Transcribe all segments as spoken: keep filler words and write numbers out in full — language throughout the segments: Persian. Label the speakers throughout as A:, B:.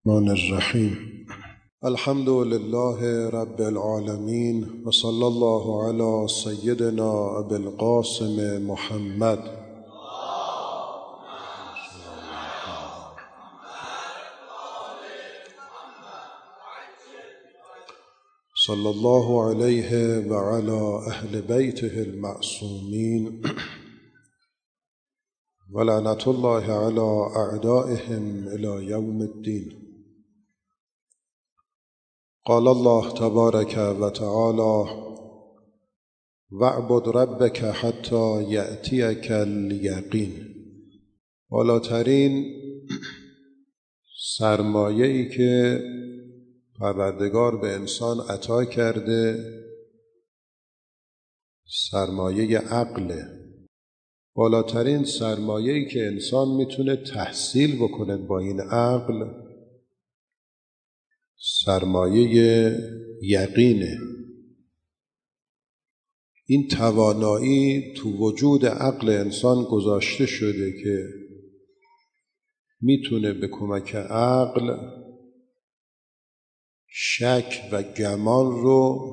A: الرحمن الرحیم. الحمد لله رب العالمین و صلی الله علی سیدنا ابی القاسم محمد صلی الله علیه و علی اهل بیته المعصومین و لعنت الله علی اعدائهم الی یوم الدین. قال الله تبارک و تعالی واعبد ربک حتی یأتیک الیقین. بالاترین سرمایه‌ای که پروردگار به انسان عطا کرده سرمایه عقله. بالاترین سرمایه‌ای که انسان میتونه تحصیل بکنه با این عقل سرمایه یقینه. این توانایی تو وجود عقل انسان گذاشته شده که میتونه به کمک عقل شک و گمان رو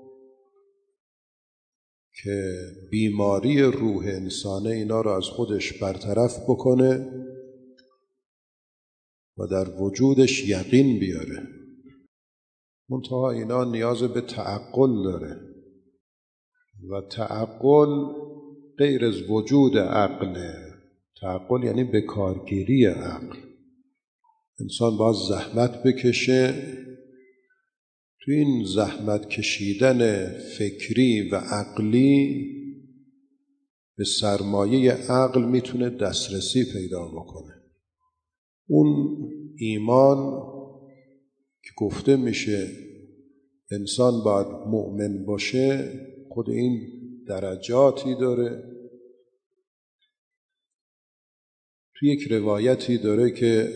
A: که بیماری روح انسانه اینا رو از خودش برطرف بکنه و در وجودش یقین بیاره. منتها اینا نیاز به تعقل داره و تعقل غیر از وجود عقله. تعقل یعنی به کارگیری عقل. انسان باید زحمت بکشه. تو این زحمت کشیدن فکری و عقلی به سرمایه عقل میتونه دسترسی پیدا بکنه. اون ایمان که گفته میشه انسان باید مؤمن باشه خود این درجاتی داره. تو یک روایتی داره که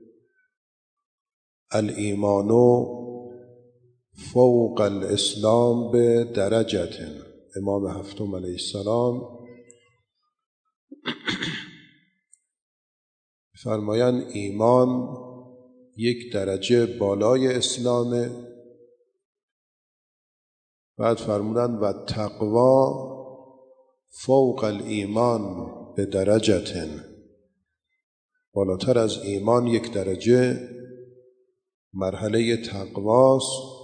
A: الایمانو فوق الاسلام به درجت. امام هفتم علیه السلام فرمایند ایمان یک درجه بالای اسلامه. بعد فرمودند و تقوا فوق الایمان به درجت. بالاتر از ایمان یک درجه مرحله تقواست.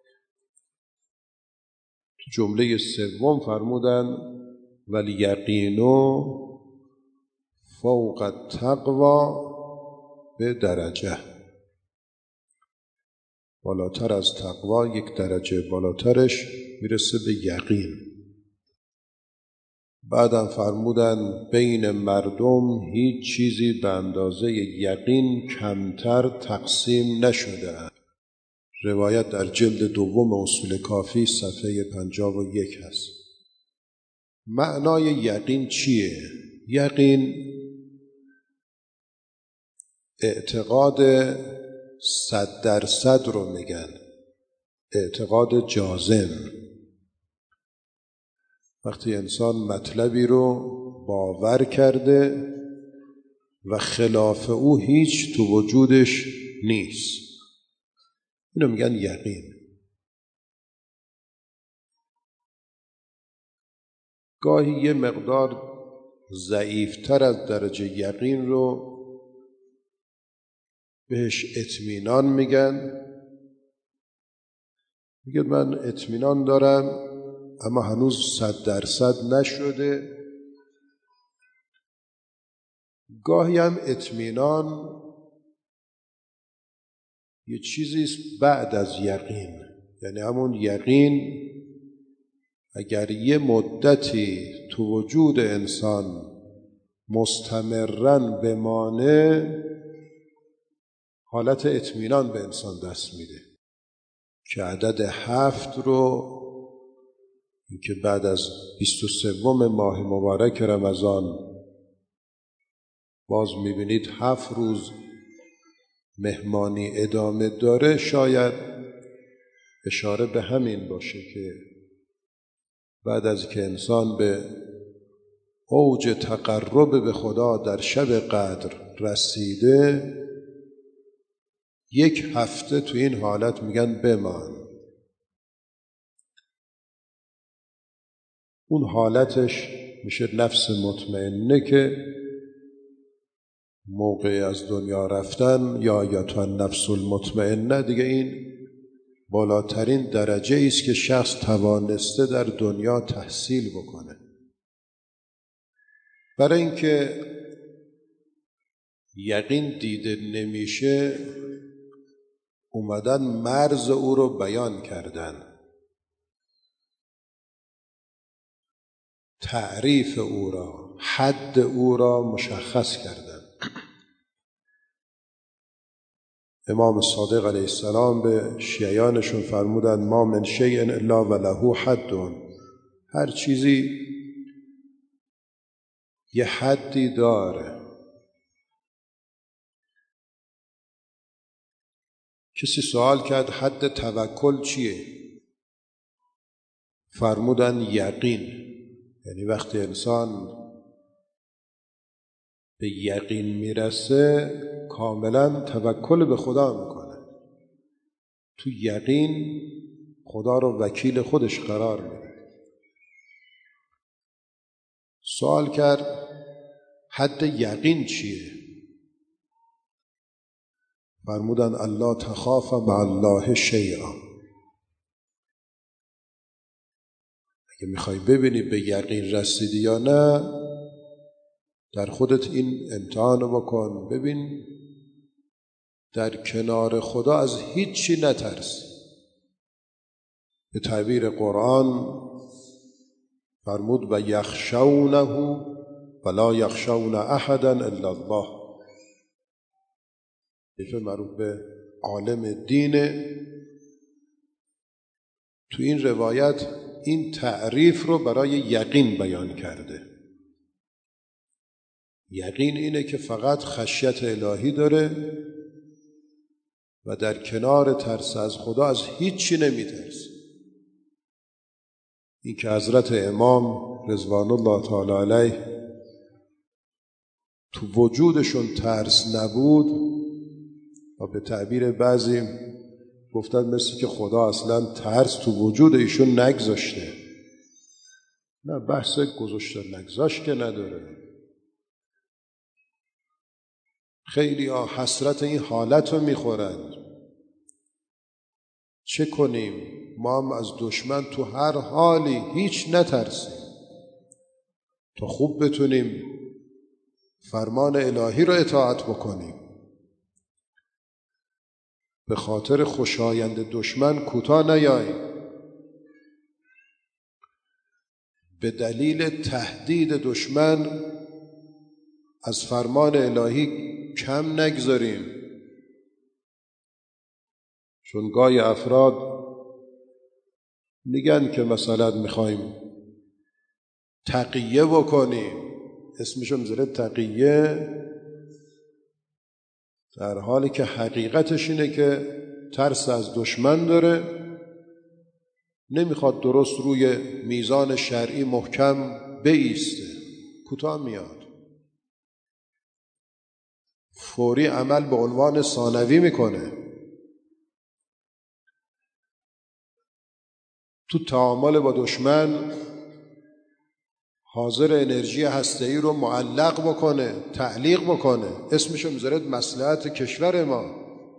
A: جمله سوم فرمودند والیقینو فوق التقوا به درجه. بالاتر از تقوا یک درجه بالاترش میرسه به یقین. بعدم فرمودن بین مردم هیچ چیزی به اندازه یقین کمتر تقسیم نشده. روایت در جلد دوم اصول کافی صفحه پنجاه و یک هست. معنای یقین چیه؟ یقین اعتقاد صد درصد رو میگن، اعتقاد جازم. وقتی انسان مطلبی رو باور کرده و خلاف او هیچ تو وجودش نیست، اینو میگن یقین. گاهی یه مقدار ضعیفتر از درجه یقین رو بهش اطمینان میگن. میگه من اطمینان دارم اما هنوز صد درصد نشده. گاهی هم اطمینان یه چیزیست بعد از یقین، یعنی همون یقین اگر یه مدتی تو وجود انسان مستمرن بمانه حالت اطمینان به انسان دست میده که عدد هفت رو که بعد از بیست و سوم ماه مبارک رمضان باز میبینید هفت روز مهمانی ادامه داره، شاید اشاره به همین باشه که بعد از که انسان به اوج تقرب به خدا در شب قدر رسیده یک هفته تو این حالت میگن بمان. اون حالتش میشه نفس مطمئنه که موقع از دنیا رفتن یا یا تو نفس المطمئنه دیگه این بالاترین درجه است که شخص توانسته در دنیا تحصیل بکنه. برای اینکه یقین دیده نمیشه اومدن مرز او رو بیان کردن، تعریف او را، حد او را مشخص کردن. امام صادق علیه السلام به شیعیانشون فرمودن ما من شیء الا وله حد. هر چیزی یه حدی داره. کسی سوال کرد حد توکل چیه؟ فرمودن یقین. یعنی وقتی انسان به یقین میرسه کاملا توکل به خدا میکنه، تو یقین خدا رو وکیل خودش قرار میده. سوال کرد حد یقین چیه؟ فرمودن الله تخاف مع الله شیئا. اگه میخوای ببینی به یقین رسیدی یا نه در خودت این امتحانو بکن، ببین در کنار خدا از هیچی نترس. به تعبیر قرآن فرمود و یخشونه ولا یخشون احدا الا الله. یه معروف به عالم دینه. تو این روایت این تعریف رو برای یقین بیان کرده. یقین اینه که فقط خشیت الهی داره و در کنار ترس از خدا از هیچی نمیترسه. این که حضرت امام رضوان الله تعالی علیه تو وجودشون ترس نبود و به تعبیر بعضی گفتن مثل که خدا اصلا ترس تو وجود ایشون نگذاشته. نه، بحث گذاشته نگذاشت که نداره. خیلی ها حسرت این حالت رو میخورند. چه کنیم؟ ما هم از دشمن تو هر حالی هیچ نترسیم تا خوب بتونیم فرمان الهی رو اطاعت بکنیم. به خاطر خوشایند دشمن کوتاه نیاییم. به دلیل تهدید دشمن از فرمان الهی کم نگذاریم. چون گاهی افراد میگن که مثلا میخوایم تقیه بکنیم، اسمشو میذاره تقیه، در حالی که حقیقتش اینه که ترس از دشمن داره، نمیخواد درست روی میزان شرعی محکم بایسته، کوتاه میاد، فوری عمل به عنوان ثانوی میکنه. تو تعامل با دشمن حاضر انرژی هسته‌ای رو معلق بکنه، تعلیق بکنه، اسمشو میذاره مصلحت کشور ما،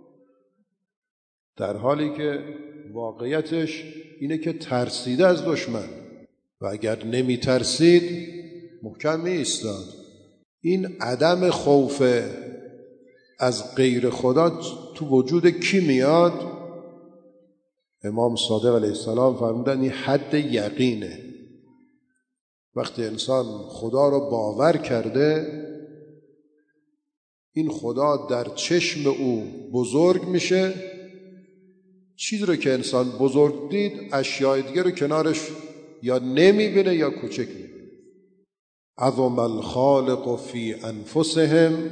A: در حالی که واقعیتش اینه که ترسیده از دشمن و اگر نمی ترسید محکم می ایستاد. این عدم خوف از غیر خدا تو وجود کی میاد؟ امام صادق علیه السلام فرمودن این حد یقینه. وقتی انسان خدا رو باور کرده، این خدا در چشم او بزرگ میشه. چیزی رو که انسان بزرگ دید اشیاء دیگه رو کنارش یا نمیبینه یا کوچک میبینه. عظم الخالق فی انفسهم.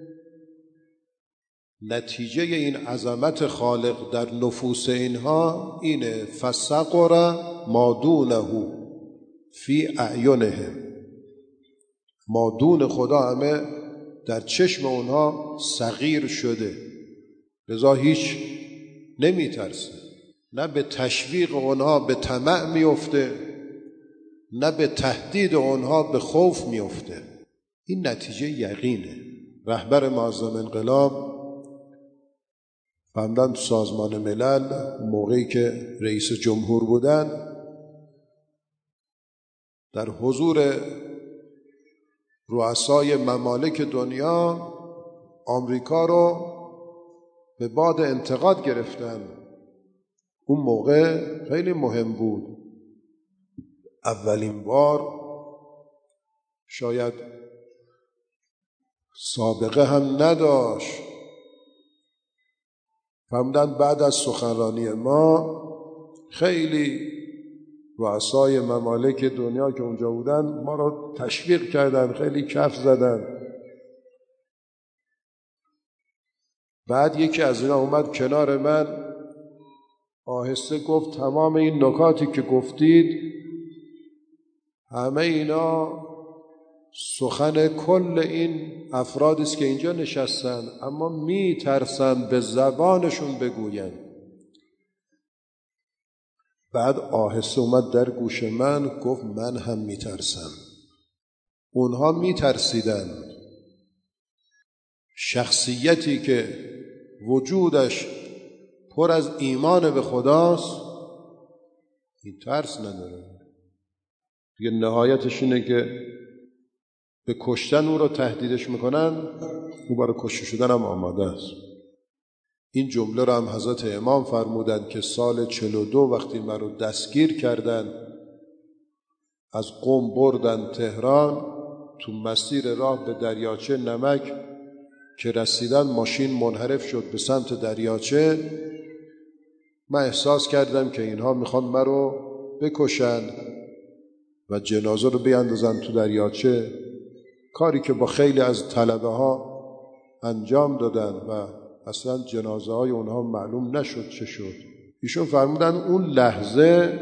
A: نتیجه این عظمت خالق در نفوس اینها اینه فصغر ما دونه فی اعینهم. ما دون خدا همه در چشم اونها صغیر شده. لذا هیچ نمیترسه، نه به تشویق اونها به طمع میفته، نه به تهدید اونها به خوف میفته. این نتیجه یقینه. رهبر معظم انقلاب فهمدن تو سازمان ملل موقعی که رئیس جمهور بودن، در حضور رؤسای ممالک دنیا آمریکا رو به باد انتقاد گرفتن. اون موقع خیلی مهم بود، اولین بار، شاید سابقه هم نداشت، فهمدن بعد از سخنرانی ما خیلی رؤسای ممالک دنیا که اونجا بودن ما رو تشویق کردن، خیلی کف زدن. بعد یکی از اینا اومد کنار من، آهسته گفت تمام این نکاتی که گفتید همه اینا سخن کل این افرادی است که اینجا نشستن، اما می ترسن به زبانشون بگوین. بعد آهسته اومد در گوش من گفت من هم می ترسم. اونها می ترسیدن شخصیتی که وجودش پر از ایمان به خداست این ترس نداره. دیگه نهایتش اینه که به کشتن او رو تهدیدش میکنن، او برای کشته شدن هم آماده است. این جمله رو هم حضرت امام فرمودند که سال چهل و دو وقتی من رو دستگیر کردن، از قم بردن تهران، تو مسیر راه به دریاچه نمک که رسیدن ماشین منحرف شد به سمت دریاچه. من احساس کردم که اینها میخوان من رو بکشن و جنازه رو بیاندازن تو دریاچه، کاری که با خیلی از طلبه ها انجام دادن و اصلا جنازه های اونها معلوم نشد چه شد. ایشون فرمودن اون لحظه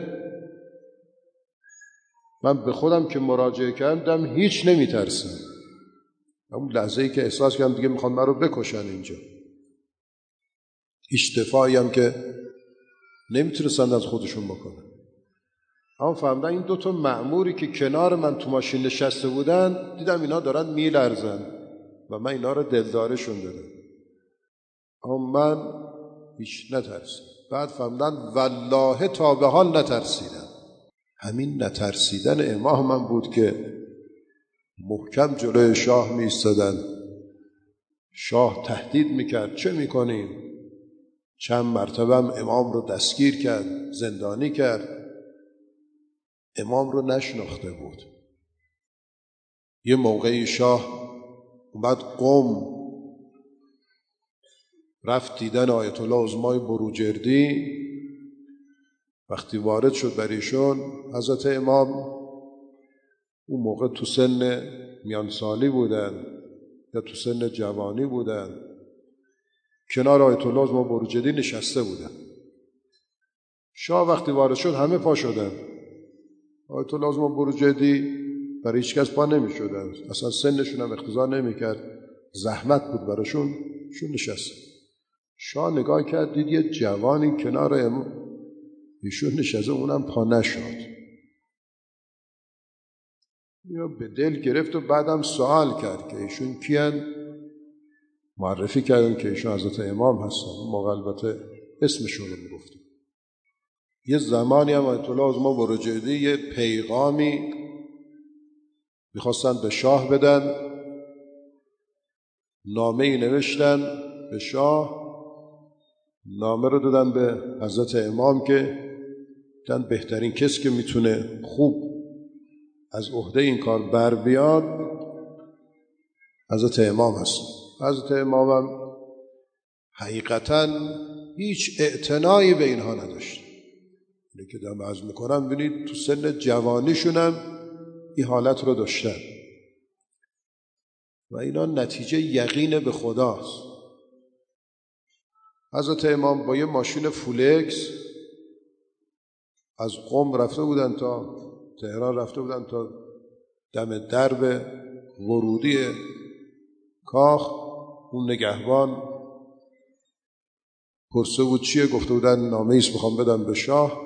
A: من به خودم که مراجعه کردم هیچ نمی ترسم. اون لحظه‌ای که احساس کردم دیگه میخوان من رو بکشن اینجا، هیچ دفاعی هم که نمیتونستن از خودشون بکنن. اما فهمیدن این دوتا مأموری که کنار من تو ماشین نشسته بودن، دیدم اینا دارن میلرزن و من اینا رو دلدارشون دادم، اما من هیچ نترسیدم. بعد فهمیدن والله تا به حال نترسیدم. همین نترسیدن امام من بود که محکم جلوی شاه می ایستادن. شاه تهدید میکرد چه میکنیم؟ چند مرتبه هم امام رو دستگیر کرد، زندانی کرد. امام رو نشناخته بود. یه موقعی شاه اومد قم، رفت دیدن آیت الله عظمای بروجردی. وقتی وارد شد بریشون، حضرت امام اون موقع تو سن میانسالی بودن یا تو سن جوانی بودن، کنار آیت الله عظمای بروجردی نشسته بودن. شاه وقتی وارد شد همه پا شدن. آیت الله عظمای بروجردی برای هیچ کس پا نمی شدن، اصلا سنشون هم اقتضا نمی کرد، زحمت بود براشون، شون نشسته. شاه نگاه کرد دید یه جوانی کنار ایشون نشسته، اونم پا نشد. یا به دل گرفت و بعدم سوال کرد که ایشون کیان. معرفی کردن که ایشون حضرت امام هستن. موقع البته اسمشون رو میگفت. یه زمانی هم آیت الله عظما بروجردی یه پیغامی میخواستن به شاه بدن، نامه ای نوشتن به شاه، نامه رو دادن به حضرت امام که دن بهترین کسی که میتونه خوب از عهده این کار بر بیاد حضرت امام هست. حضرت امام هم حقیقتا هیچ اعتنایی به اینها نداشت. اینه که دم عرض میکنم ببینید تو سن جوانیشون هم این حالت رو داشتن و اینا نتیجه یقین به خداست. حضرت امام با یه ماشین فولکس از قم رفته بودن تا تهران، رفته بودن تا دم درب ورودی کاخ. اون نگهبان پرسه بود چیه؟ گفته بودن نامه ایست میخوام بدم به شاه.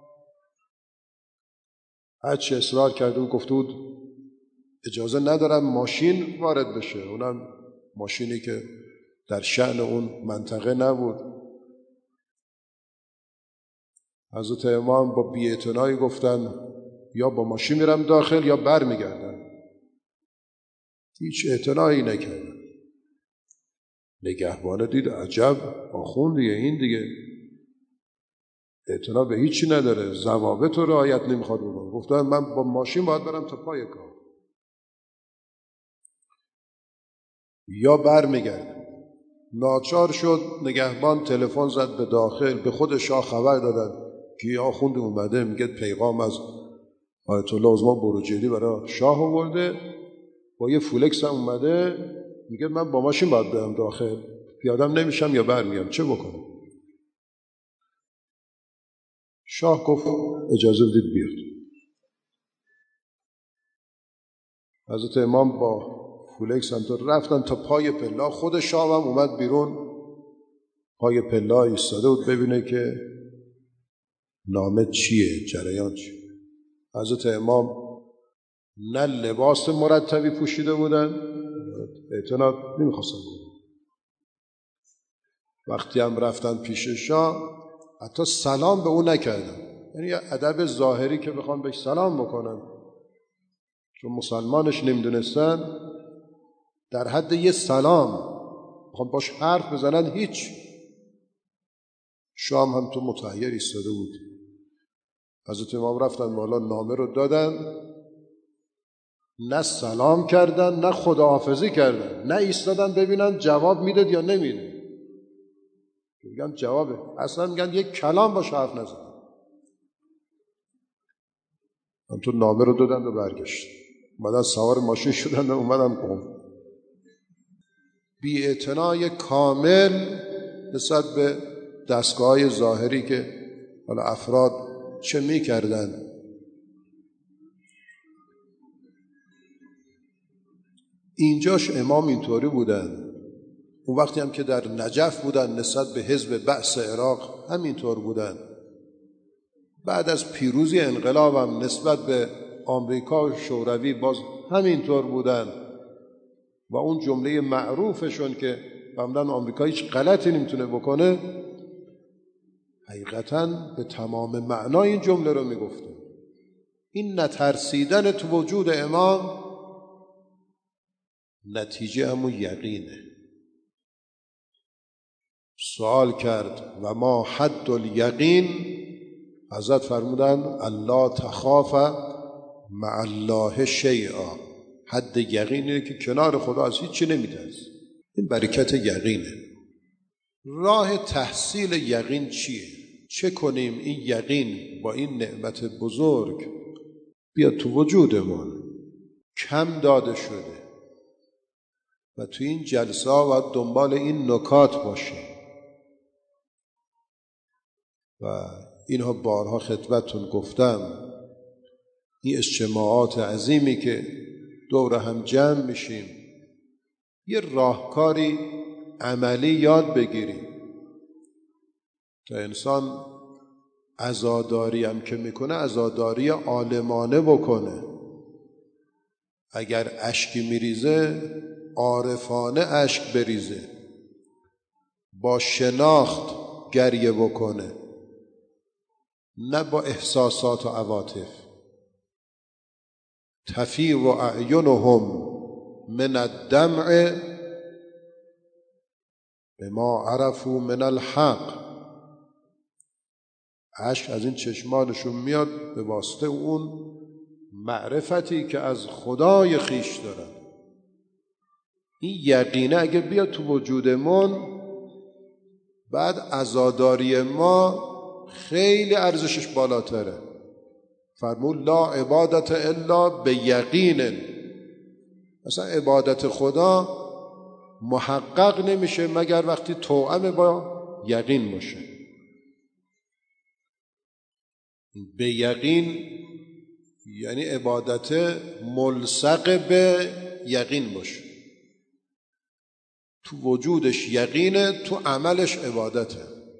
A: هرچی اصرار کرده بود گفته بود اجازه ندارم ماشین وارد بشه، اونم ماشینی که در شأن اون منطقه نبود. حضرت امام با بی‌اعتنایی گفتن یا با ماشین میرم داخل یا بر میگردم. هیچ اعتنایی نکردن. نگهبانه دید عجب آخوندیه این دیگه اعتنا به هیچی نداره، ضوابط رو رعایت نمیخواد بکنه. گفتن من با ماشین باید برم تا پای کار یا بر میگردم. ناچار شد نگهبان تلفن زد به داخل، به خود شاه خبر دادن که یا آخوند اومده میگه پیغام از آیت الله عظما بروجردی برای شاه آورده، با یه فولکس هم اومده، میگه من با ماشین باید برم داخل، پیادم نمیشم یا برمیام، چه بکنم؟ شاه گفت اجازه بدید بیاد. حضرت امام با فولکس هم تو رفتن تا پای پلا. خود شاه هم اومد بیرون، پای پلا ایستاده بود ببینه که نامه چیه، جریان چیه. حضرت امام نه لباس مرتبی پوشیده بودن، اعتنا نمیخواستن بودن. وقتی هم رفتن پیش شاه حتی سلام به اون نکردن، یعنی یه ادب ظاهری که بخوام بهش سلام بکنن، چون مسلمانش نمیدونستن، در حد یه سلام بخوام باش حرف بزنن هیچ. شام هم تو متحیر ایستاده بود. حضرت امام رفتن بالا، نامه رو دادن، نه سلام کردن نه خداحافظی کردن، نه ایستادن ببینن جواب میداد یا نمیده. میگن جوابه، اصلا میگن یک کلام باش حرف نزدن. هم تو نامه رو دادن و برگشت. اومدن سوار ماشین شدن و اومدن قم. بی‌اعتنای کامل نسبت به دستگاه ظاهری که حالا افراد چه میکردن. اینجاش امام اینطوری بودن. اون وقتی هم که در نجف بودن نسبت به حزب بعث عراق همینطور بودن. بعد از پیروزی انقلاب هم نسبت به آمریکا و شوروی باز همینطور بودن. و اون جمله معروفشون که فهمیدن آمریکا هیچ غلطی نمیتونه بکنه، حقیقتاً به تمام معنای این جمله رو میگفتن. این نترسیدن تو وجود امام نتیجه همون یقینه. سوال کرد و ما حد الیقین، حضرت فرمودن الله تخاف مع الله شیئا. حد یقینه که کنار خدا از هیچی نمیترسی. این برکت یقینه. راه تحصیل یقین چیه؟ چه کنیم این یقین با این نعمت بزرگ بیاد تو وجودمون؟ کم داده شده و تو این جلسه باید دنبال این نکات باشه و اینها بارها خدمتتون گفتم. این اجتماعات عظیمی که دور هم جمع میشیم، یه راهکاری عملی یاد بگیریم تا انسان عزاداری هم که میکنه عزاداری عالمانه بکنه. اگر اشکی میریزه عارفانه اشک بریزه، با شناخت گریه بکنه، نه با احساسات و عواطف. تفیض اعینهم من الدمع بما عرفوا من الحق. اشک از این چشمانشون میاد به واسطه اون معرفتی که از خدای خیش دارن. این یقینه اگه بیاد تو وجودمون، بعد عزاداری ما خیلی ارزشش بالاتره. فرمود لا عبادت الا به یقین. مثلا عبادت خدا محقق نمیشه مگر وقتی توأم با یقین باشه. به یقین یعنی عبادت ملصق به یقین باشه. تو وجودش یقینه، تو عملش عبادته.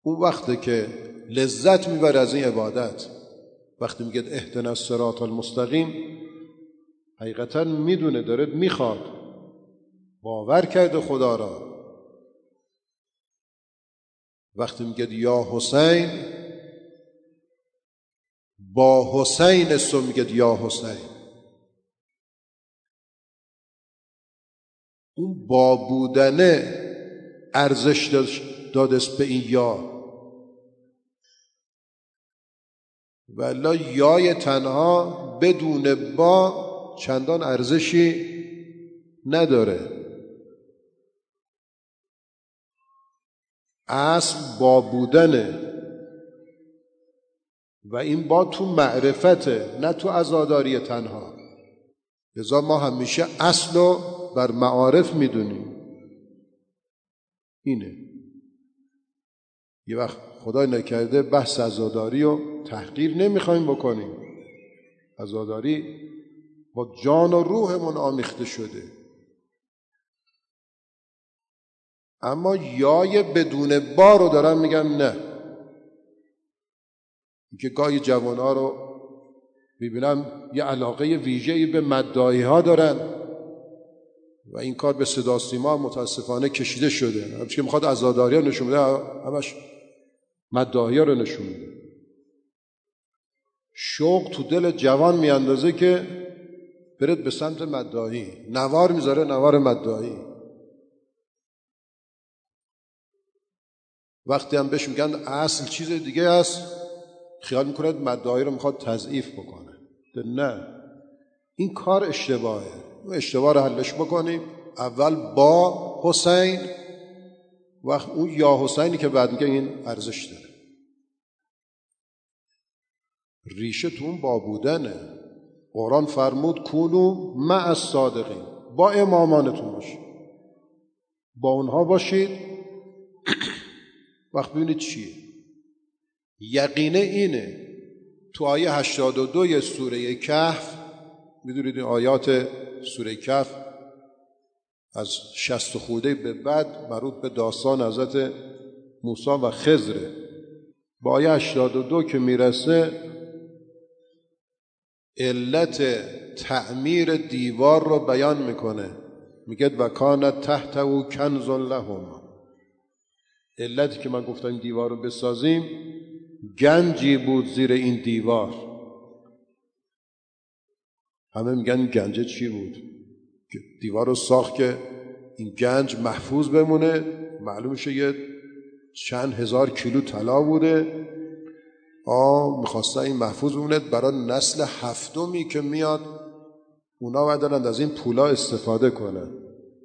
A: اون وقته که لذت میبره از این عبادت. وقتی میگه اهدنا الصراط المستقیم، حقیقتا میدونه داره میخواد، باور کرده خدا را. وقتی میگه یا حسین، با حسین است و میگه یا حسین. اون با بودنه ارزش دادست به این یا، والا یای تنها بدون با چندان ارزشی نداره. اصل با بودنه و این با تو معرفته، نه تو عزاداری تنها. لذا ما همیشه اصل رو بر معارف میدونیم. اینه. یه وقت خدای نکرده بحث عزاداری رو تحقیر نمیخوایم بکنیم. عزاداری با جان و روحمون آمیخته شده. اما یای بدون با رو دارن میگن نه. اینکه گاهی جوانها رو میبینم یه علاقه ویژه‌ای به مداحی ها دارن و این کار به صدا سیما متاسفانه کشیده شده. همچنین که میخواد عزاداری ها نشون بده، همش مداحی ها رو نشون میده. شوق تو دل جوان میاندازه که برد به سمت مداحی، نوار میذاره، نوار مداحی. وقتی هم بهش میگن اصل چیز دیگه است، خیال میکنه مداحی رو میخواد تضعیف بکنه. نه، این کار اشتباهه. اشتباه رو حلش بکنیم. اول با حسین، وقت اون یا حسینی که بعد میگه این ارزش داره. ریشه تو اون با بودنه. قرآن فرمود کونو مع الصادقین، با امامانتون باشید، با اونها باشید. وقت ببینید چیه یقینه. اینه تو آیه هشتاد و دو سوره کهف، میدونید این آیات سوره کهف از شصت خورده به بعد مربوط به داستان حضرت موسی و خضر. با آیه هشتاد و دو که میرسه علت تعمیر دیوار رو بیان میکنه. میگه و کانت تحته کنز لهم. علتی که من گفتم این دیوار رو بسازیم، گنجی بود زیر این دیوار. همه میگن گنج چی بود؟ دیوار رو ساخت که این گنج محفوظ بمونه. معلوم شه یه چند هزار کیلو طلا بوده. آه میخواستن این محفوظ بمونه برای نسل هفتمی که میاد، اونا باید دارن از این پولا استفاده کنن.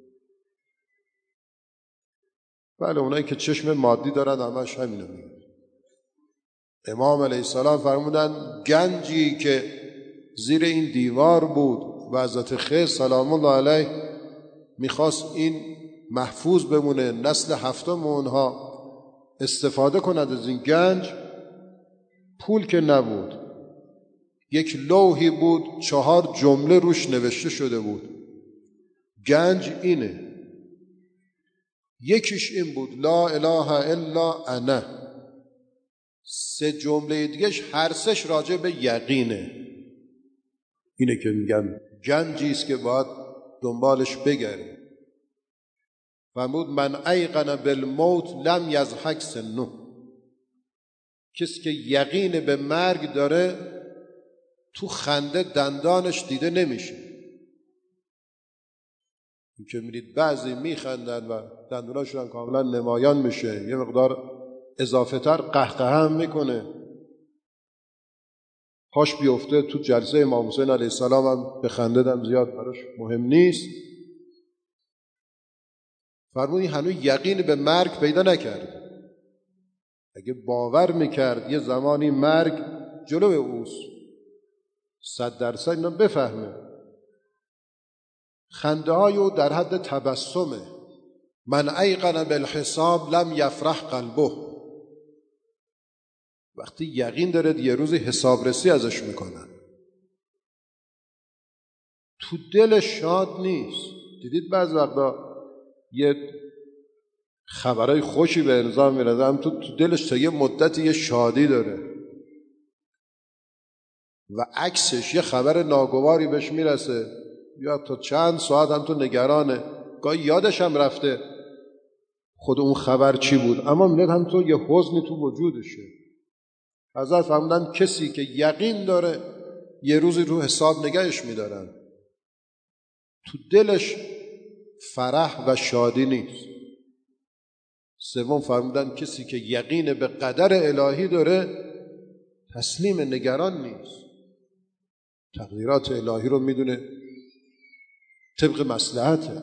A: بله، اونایی که چشم مادی دارن همش همینو میگن. امام علیه السلام فرمودن گنجی که زیر این دیوار بود و حضرت خضر سلام الله علیه میخواست این محفوظ بمونه، نسل هفتم اونها استفاده کند از این گنج. پول که نبود، یک لوحی بود چهار جمله روش نوشته شده بود گنج اینه. یکیش این بود لا اله الا انا. سه جمله دیگهش هر سش راجع به یقینه. اینه که میگن گنجی است که باید دنبالش بگردیم. فرمود من ایقن بالموت لم یضحک سنه. کسی که یقین به مرگ داره تو خنده دندانش دیده نمیشه. این که میرید بعضی میخندن و دنداناشون کاملا نمایان میشه، یه مقدار اضافه تر قهقه هم میکنه، پاش بیفته تو جلسه امام حسین علیه السلام هم به خنده دم زیاد براش مهم نیست. فرمودی هنوز یقین به مرگ پیدا نکرد. اگه باور میکرد یه زمانی مرگ جلو اوست، صد درصد اینا بفهمه. خنده های در حد تبسمه. من ایقن بالحساب لم یفرح قلبه. وقتی یقین داره یه روزی حسابرسی ازش میکنن، تو دل شاد نیست. دیدید بعض وقتا یه خبرهای خوشی به انسان میرسه، هم تو دلش تا یه مدتی یه شادی داره و عکسش یه خبر ناگواری بهش میرسه یا تا چند ساعت هم تو نگرانه، گاهی یادش هم رفته خود اون خبر چی بود، اما میاد هم تو یه حزنی تو وجودشه. حضرت فرمودن کسی که یقین داره یه روزی رو حساب نگهش میدارن، تو دلش فرح و شادی نیست. سوم فرمودن کسی که یقین به قدر الهی داره تسلیم نگران نیست، تقدیرات الهی رو میدونه طبق مصلحته.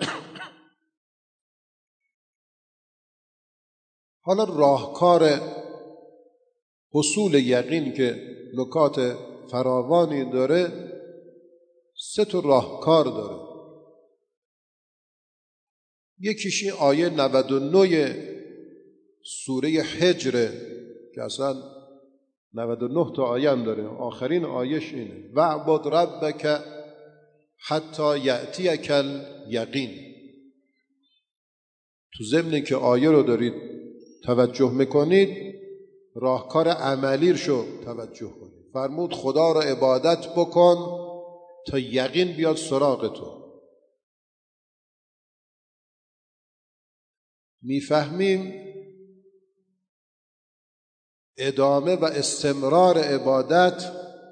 A: حالا راهکار حصول یقین که نکات فراوانی داره، سه تا راهکار داره. یکیش این آیه نود و نه سوره حجر که اصلا نود و نه تا آیه هم داره، آخرین آیهش اینه وَاعْبُدْ رَبَّكَ حَتَّى یَأْتِیَکَ الْیَقین. تو ضمن که آیه رو دارید توجه میکنید، راهکار عملیشو توجه کنید. فرمود خدا رو عبادت بکن تا یقین بیاد سراغ تو. میفهمیم ادامه و استمرار عبادت،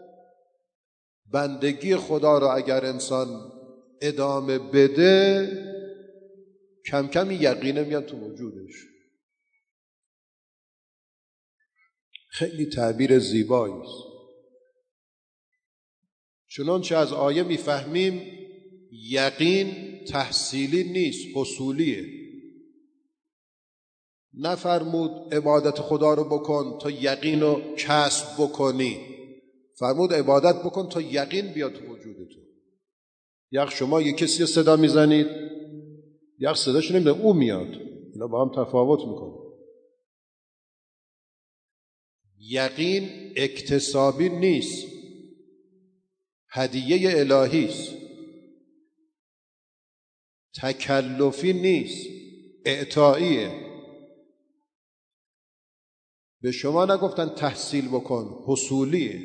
A: بندگی خدا رو اگر انسان ادامه بده، کم کم یقینه میاد تو وجودش. خیلی تعبیر زیبایی است. چنانچه از آیه میفهمیم یقین تحصیلی نیست، حصولیه. نفرمود عبادت خدا رو بکن تا یقین رو کسب بکنی، فرمود عبادت بکن تا یقین بیاد تو وجود تو. یک شما یک کسی رو صدا میزنید، یک صداش نمیده او میاد، اینا با هم تفاوت میکنه. یقین اکتسابی نیست، هدیه الهی است. تکلفی نیست، اعطاییه. به شما نگفتن تحصیل بکن، حصولیه.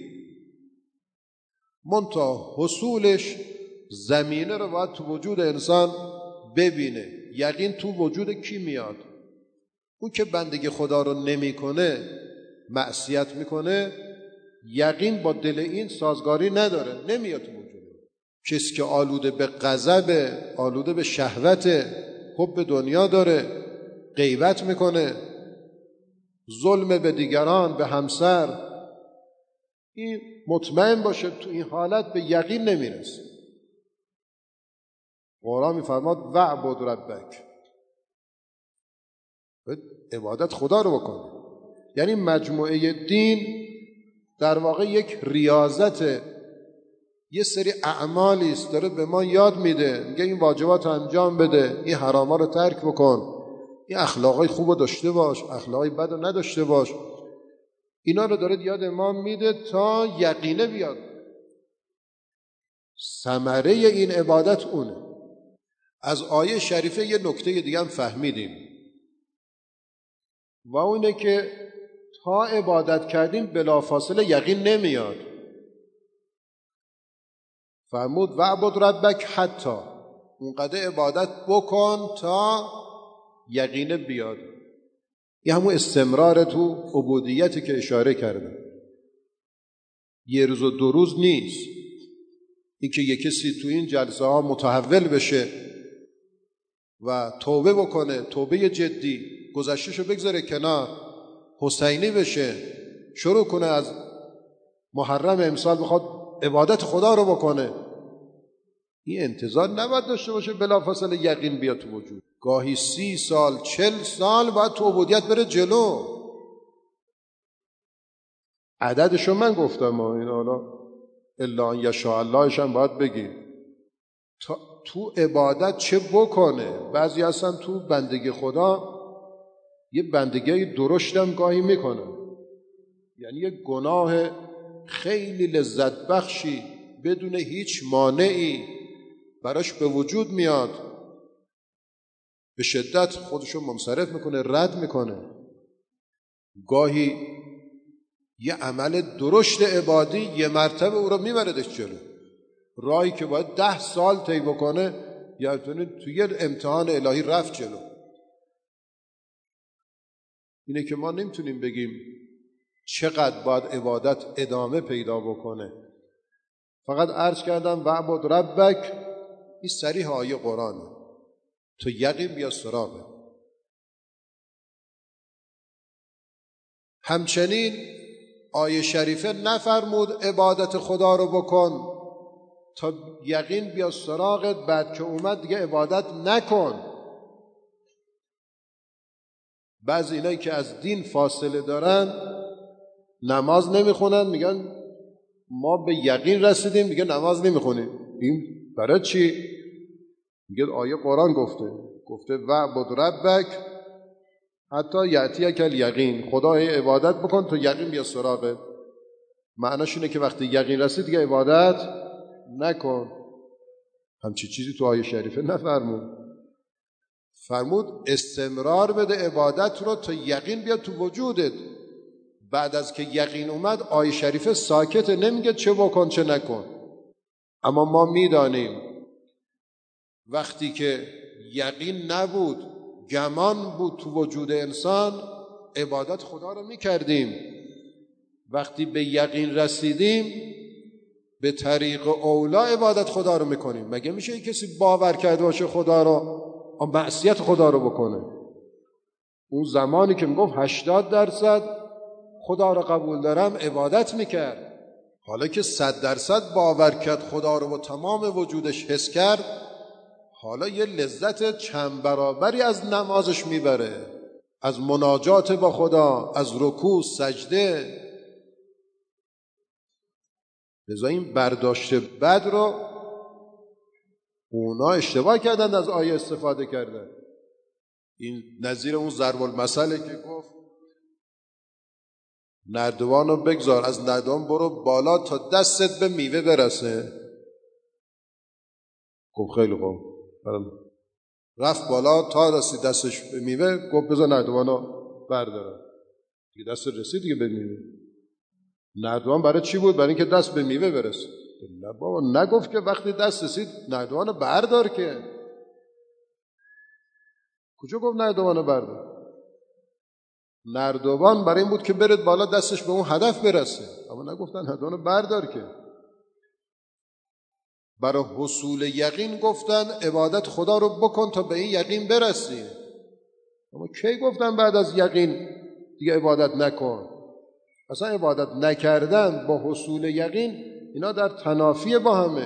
A: منتها حصولش زمینه رو باید تو وجود انسان ببینه. یقین تو وجود کی میاد؟ اون که بندگی خدا رو نمی کنه، معصیت میکنه، یقین با دل این سازگاری نداره، نمیاد تو وجود. کسی که آلوده به غضب، آلوده به شهوت، حب دنیا داره، غیبت میکنه، ظلم به دیگران، به همسر، این مطمئن باشه تو این حالت به یقین نمیرسه. قرآن میفرماد وَاعْبُدْ رَبَّکَ، عبادت خدا رو بکنه. یعنی مجموعه دین در واقع یک ریاضت، یه سری اعمالی است داره به ما یاد میده، میگه این واجبات رو انجام بده، این حراما رو ترک بکن، این اخلاقای خوب رو داشته باش، اخلاقای بد رو نداشته باش. اینا رو داره یاد ما میده تا یقینه بیاد. ثمره این عبادت اونه. از آیه شریفه یه نکته دیگه هم فهمیدیم و اونه که تا عبادت کردیم بلافاصله یقین نمیاد. فرمود وَاعْبُدْ رَبَّکَ حتی، اونقدر عبادت بکن تا یقینه بیاد. یه همون استمرار تو عبودیتی که اشاره کردم، یه روز و دو روز نیست. این که یک کسی تو این جلسه ها متحول بشه و توبه بکنه، توبه جدی، گذشتهشو بگذاره کنار، حسینی بشه، شروع کنه از محرم امسال بخواد عبادت خدا رو بکنه، این انتظار نباید داشته باشه بلافاصله یقین بیاد تو وجود. گاهی سی سال، چل سال باید تو عبودیت بره جلو. عددشو من گفتم، این حالا الا ان یشاء اللهش هم باید بگی تو عبادت چه بکنه. بعضی هستن تو بندگی خدا یه بندگی درشتم گاهی میکنه، یعنی یه گناه خیلی لذت بخشی بدون هیچ مانعی براش به وجود میاد، به شدت خودشو منصرف میکنه، رد میکنه. گاهی یه عمل درشت عبادی یه مرتبه او رو میبردش جلو. راهی که باید ده سال طی بکنه یعنی توی امتحان الهی رفت جلو. اینه که ما نمیتونیم بگیم چقدر باید عبادت ادامه پیدا بکنه. فقط عرض کردم وعبد ربک، این صریح آیه قرآنه، تو یقین بیا سراغه. همچنین آیه شریفه نفرمود عبادت خدا رو بکن تا یقین بیا سراغت، بعد که اومد دیگه عبادت نکن. بعضی اینایی که از دین فاصله دارن نماز نمیخونن، میگن ما به یقین رسیدیم دیگه نماز نمیخونیم. این برای چی؟ میگه آیه قرآن گفته گفته وعبد ربک حتی یأتیک الیقین، خدای عبادت بکن تا یقین بیا سراغت. معناش اینه که وقتی یقین رسید دیگه عبادت نکن. همچی چیزی تو آیه شریفه نفرمود. فرمود استمرار بده عبادت رو تا یقین بیاد تو وجودت. بعد از که یقین اومد آیه شریفه ساکته، نمیگه چه بکن چه نکن. اما ما میدانیم وقتی که یقین نبود، گمان بود تو وجود انسان، عبادت خدا رو میکردیم. وقتی به یقین رسیدیم به طریق اولا عبادت خدا رو میکنیم. مگه میشه کسی باور کرده باشه خدا رو معصیت خدا رو بکنه؟ اون زمانی که میگفت هشتاد درصد خدا رو قبول دارم عبادت میکرد. حالا که صد درصد باور کرد خدا رو با تمام وجودش حس کرد، حالا یه لذت چند برابری از نمازش میبره، از مناجات با خدا، از رکوع سجده. لذا این برداشت بد رو اونا اشتباه کردن، از آیه استفاده کردن. این نظیر اون ضرب المثله که گفت نردبانو بگذار از نردبان برو بالا تا دستت به میوه برسه. گفت خیلی خوب، رفت بالا تا رسید دستش به میوه، گفت بذار نردبانو بردارم. دیگه دست رسید دیگه به میوه. نردبان برای چی بود؟ برای اینکه دست به میوه برسه. نه بابا، نگفت که وقتی دست رسید نردبانو بردار. که کجا گفت نردبانو بردار؟ نردبان برای این بود که برد بالا دستش به اون هدف برسه، اما نگفتن نردبانو بردار. که برای حصول یقین گفتن عبادت خدا رو بکن تا به این یقین برسی. اما کی گفتن بعد از یقین دیگه عبادت نکن؟ اصلا عبادت نکردن با حصول یقین اینا در تنافی با همه.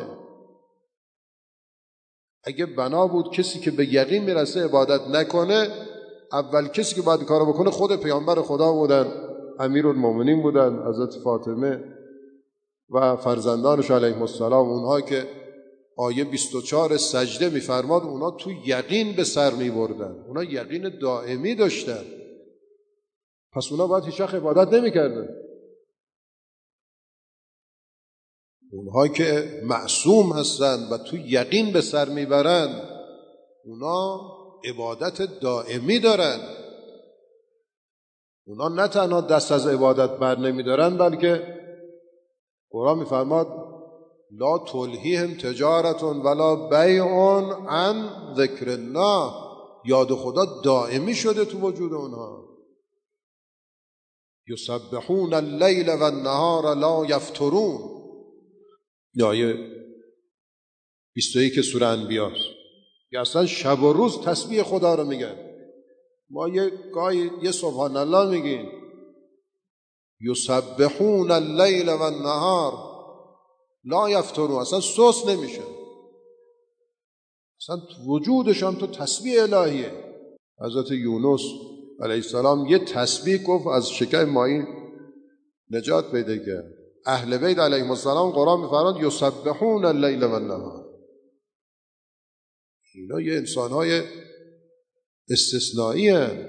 A: اگه بنا بود کسی که به یقین میرسه عبادت نکنه، اول کسی که باید کارو بکنه خود پیامبر خدا بودن، امیرالمومنین بودن، حضرت فاطمه و فرزندانش علیهم السلام. اونها که آیه بیست و چهار سجده میفرماد اونا تو یقین به سر میبردن، اونا یقین دائمی داشتن. پس اونا باید هیچ وقت عبادت نمیکردن. اونها که معصوم هستن و تو یقین به سر میبرن اونا عبادت دائمی دارن. اونا نه تنها دست از عبادت بر نمیدارن، بلکه قرآن میفرماد لا تلهیهم تجارت ولا بیع عن ذکر الله. یاد خدا دائمی شده تو وجود اونها. یسبحون اللیل و النهار لا یفترون. آیه بیست و یک سوره انبیاء. یا اصلا شب و روز تسبیح خدا رو میگن. ما یه گاهی یه سبحان الله میگیم. یسبحون اللیل و النهار لا یفترون، اصلا سوس نمیشه، اصلا وجودشان تو تسبیح الهیه. حضرت یونس علیه السلام یه تسبیح گفت از شکم ماهی نجات پیدا کرد. اهل بیت علیهم السلام قرآن میفرماد یسبحون اللیل و النهار. اینا یه انسانهای استثنایی هستند،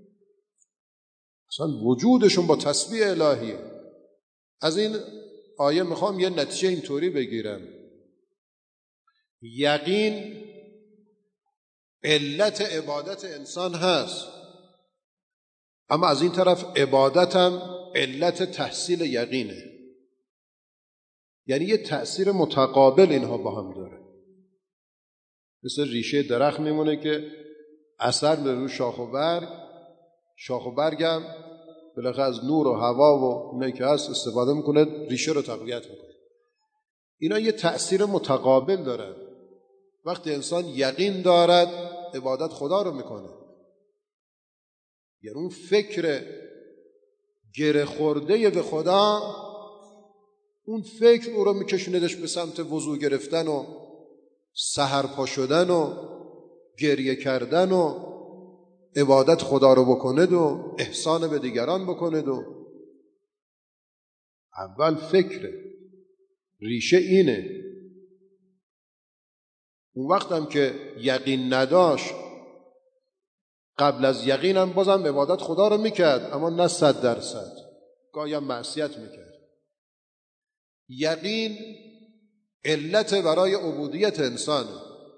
A: اصلا وجودشون با تسبیح الهیه. از این آیه میخوام یه نتیجه اینطوری بگیرم. یقین علت عبادت انسان هست، اما از این طرف عبادت هم علت تحصیل یقینه. یعنی یه تأثیر متقابل اینها با هم داره. مثل ریشه درخت میمونه که اثر به روی شاخ و برگ، شاخ و برگم بالاخره از نور و هوا و اونایی که هست استفاده میکنه، ریشه رو تقویت میکنه. اینا یه تأثیر متقابل دارن. وقتی انسان یقین دارد عبادت خدا رو میکنه، یعنی اون فکر گره خورده به خدا، اون فکر او رو میکشوندش به سمت وضو گرفتن و سحر پا شدن و گریه کردن و عبادت خدا رو بکنه و احسان به دیگران بکنه. و اول فکره، ریشه اینه. اون وقت هم که یقین نداشت، قبل از یقینم بازم عبادت خدا رو میکرد، اما نه صد درصد، گاهی هم معصیت میکرد. یقین علت برای عبودیت انسان،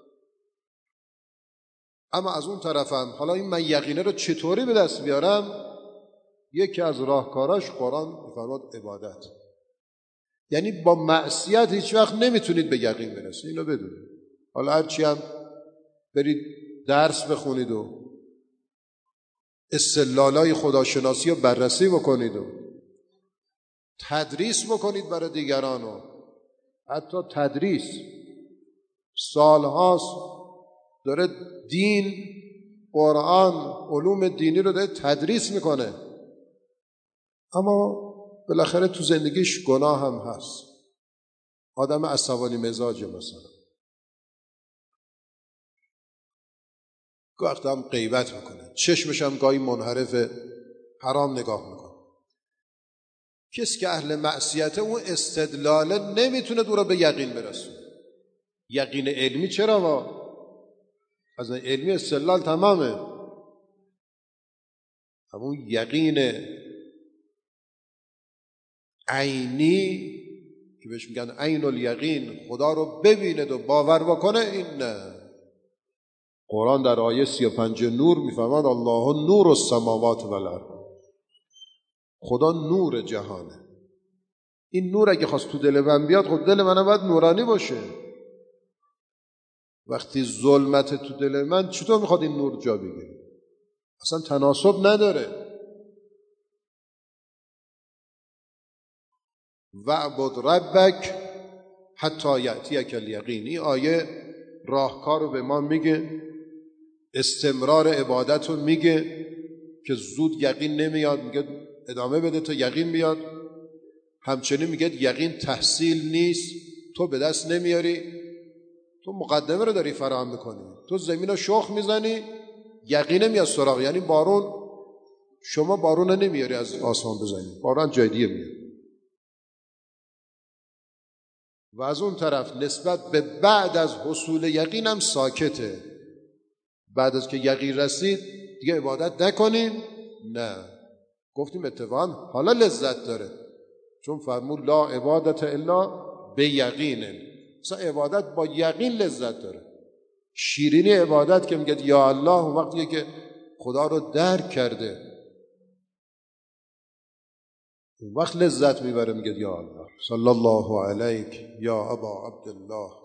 A: اما از اون طرفم حالا این من یقینه رو چطوری به دست بیارم؟ یکی از راهکاراش قرآن میفرماد عبادت. یعنی با معصیت هیچ وقت نمیتونید به یقین برسید، اینو بدونید. حالا هرچی هم برید درس بخونید و استدلالای خداشناسی رو بررسی بکنید و تدریس بکنید برای دیگران، و حتی تدریس سالهاست داره دین، قرآن، علوم دینی رو داره تدریس میکنه، اما بالاخره تو زندگیش گناه هم هست. آدم عصبانی مزاجه، مثلا گاهی هم غیبت میکنه، چشمش هم گاهی منحرف حرام نگاه میکنه. کسی که اهل معصیته اون استدلاله نمیتونه دور به یقین برسونه. یقین علمی چرا ما؟ از علمی استدلال تمامه، همون یقین عینی که بهش میگن عین الیقین، خدا رو ببیند و باور بکنه، این نه. قرآن در آیه سی و پنج نور میفرماد الله نور السماوات و الارض، خدا نور جهانه. این نور اگه خواست تو دل من بیاد، خود دل من باید نورانی باشه. وقتی ظلمت تو دل من، چطور میخواد این نور جا بگیره؟ اصلا تناسب نداره. وعبد ربک حتی یأتیک الیقین. این آیه راهکار رو به ما میگه، استمرار عبادت رو میگه که زود یقین نمیاد، میگه ادامه بده تا یقین بیاد. همچنین میگه یقین تحصیل نیست، تو به دست نمیاری، تو مقدمه رو داری فراهم میکنی، تو زمین رو شخ میزنی، یقین میاد سراغ. یعنی بارون، شما بارون نمیاری از آسمان بزنی، بارون جای دیگه میاد. و از اون طرف نسبت به بعد از حصول یقین هم ساکته. بعد از که یقین رسید دیگه عبادت نکنیم، نه، گفتیم اتفاقا حالا لذت داره، چون فرمود لا عبادت الا به یقین. مثلا عبادت با یقین لذت داره. شیرینی عبادت که میگه یا الله، وقتی که خدا رو درک کرده، اون وقت لذت میبره، میگه یا الله. صلی الله علیک یا ابا عبدالله.